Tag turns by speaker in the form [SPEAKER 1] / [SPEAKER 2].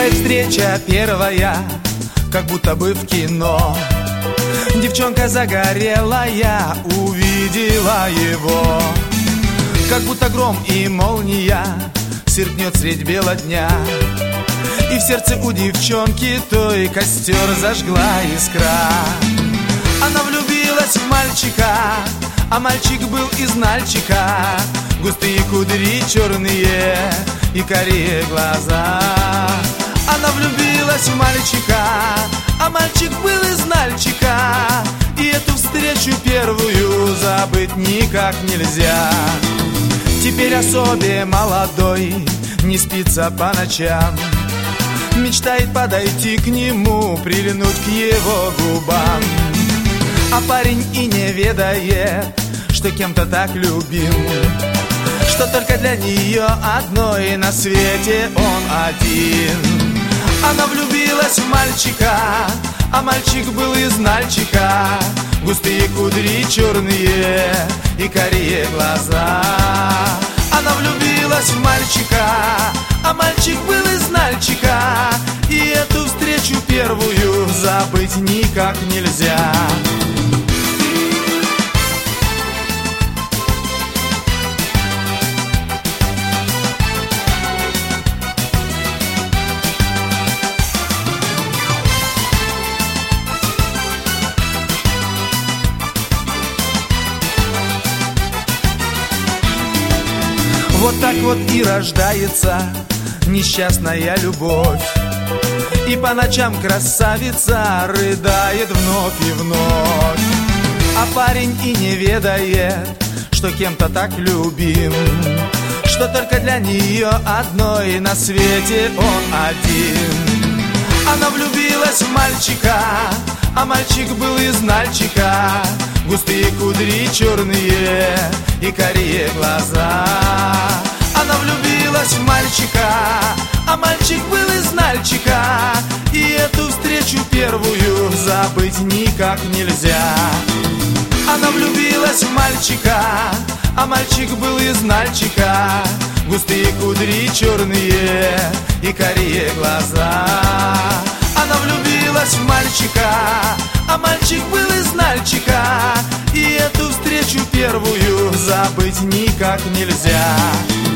[SPEAKER 1] Теперь встреча первая, как будто бы в кино. Девчонка загорелая увидела его, как будто гром и молния сверкнет средь бела дня. И в сердце у девчонки той костер зажгла искра. Она влюбилась в мальчика, а мальчик был из Нальчика. Густые кудри черные и карие глаза. Она влюбилась в мальчика, а мальчик был из Нальчика. И эту встречу первую забыть никак нельзя. Теперь особе молодой не спится по ночам, мечтает подойти к нему, прильнуть к его губам. А парень и не ведает, что кем-то так любим, что только для нее одной на свете он один. Она влюбилась в мальчика, а мальчик был из Нальчика. Густые кудри черные и карие глаза. Она влюбилась в мальчика, а мальчик был из Нальчика. И эту встречу первую забыть никак нельзя. Вот так вот и рождается несчастная любовь, и по ночам красавица рыдает вновь и вновь. А парень и не ведает, что кем-то так любим, что только для нее одной на свете он один. Она влюбилась в мальчика, а мальчик был из Нальчика. Густые кудри черные и карие глаза. Она влюбилась в мальчика, а мальчик был из Нальчика. И эту встречу первую забыть никак нельзя. Она влюбилась в мальчика, а мальчик был из Нальчика. Густые кудри черные и карие глаза. Она влюбилась в мальчика, а мальчик был из Нальчика. И эту встречу первую забыть никак нельзя.